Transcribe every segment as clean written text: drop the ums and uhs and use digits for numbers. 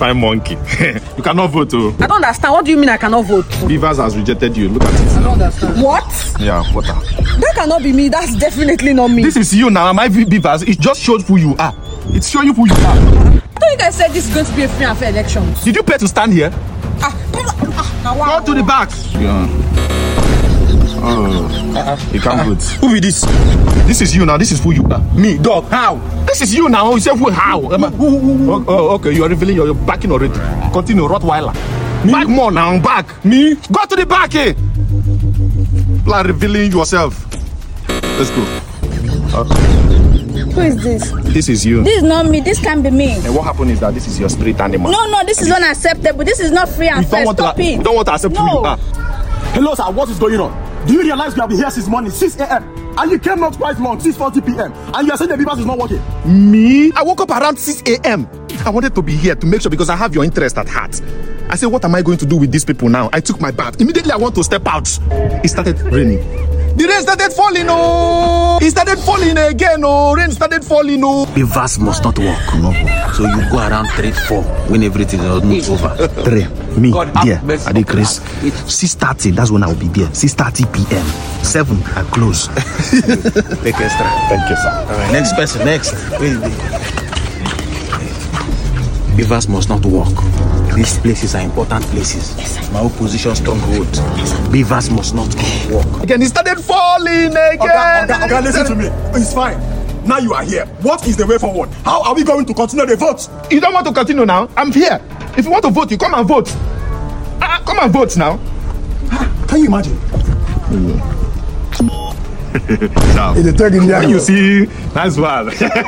fine monkey. You cannot vote, oh. I don't understand. What do you mean I cannot vote? Beavers has rejected you. Look at it. I don't understand. What? Yeah, what? That cannot be me. That's definitely not me. This is you now. My Beavers. It just shows who you are. It's showing you who you are. I thought you guys said this is going to be a free and fair election. Did you pay to stand here? Wow. Go to the back. Yeah. Oh, you can't vote. Who is this? This is you now. This is who you are. Me, dog. How? This is you now. You say who? How? Oh, okay. You are revealing. You're backing already. Continue, Rottweiler. Me? Back more now. Back. Me? Go to the back, eh? You are revealing yourself. Let's go. Who is this? This is you. This is not me. This can't be me. And what happened is that this is your spirit animal. No, this is unacceptable. This is not free and fair. Stop it. We don't want to accept who you are. Hello, sir. What is going on? Do you realize we have been here since morning, 6 a.m. and you came not quite long, 6:40 p.m. and you are saying the Beavers is not working? Me? I woke up around 6 a.m. I wanted to be here to make sure because I have your interest at heart. I said, what am I going to do with these people now? I took my bath. Immediately I want to step out. It started raining. The rain started falling, oh! It started falling again, oh! Rain started falling, oh! Beavers must not work. No. So you go around 3-4 when everything is over. 3. Me, there, at the Chris. 6:30, that's when I'll be there. 6:30 p.m. 7, I close. Take extra. Thank you, sir. All right, next person, next. Beavers must not work. These places are important places. Yes, my opposition stronghold. Yes, Beavers must not work. Again, it started falling again. Okay, listen to me. It's fine. Now you are here. What is the way forward? How are we going to continue the vote? You don't want to continue now? I'm here. If you want to vote, you come and vote. Come and vote now. Can you imagine? Now, in the third India, when you see, nice one.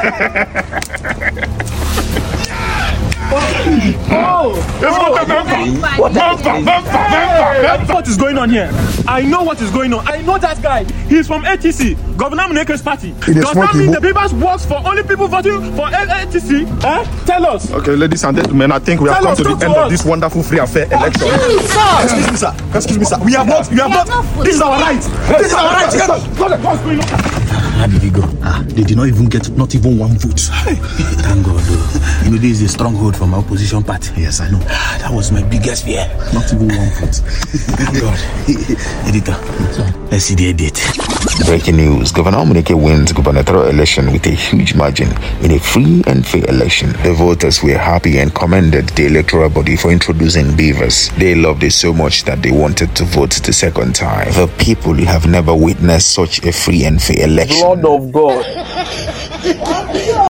What is going on here? I know what is going on. I know that guy. He's from ATC, Governor Muneke's party. Does that mean the Beavers works for only people voting for ATC? Tell us. Okay, ladies and gentlemen, I think we have come to the end of this wonderful free and fair election. Excuse me, sir. We have not. This is our right. This is our right. What's going on? How did he go? They did not even get not even one vote. Thank God. You know, this is a stronghold from my opposition party. Yes, I know. That was my biggest fear. Not even one vote. Thank God. Editor, let's see the edit. Breaking news. Governor Muneke wins gubernatorial election with a huge margin in a free and fair election. The voters were happy and commended the electoral body for introducing Beavers. They loved it so much that they wanted to vote the second time. The people have never witnessed such a free and fair election. Lord of God.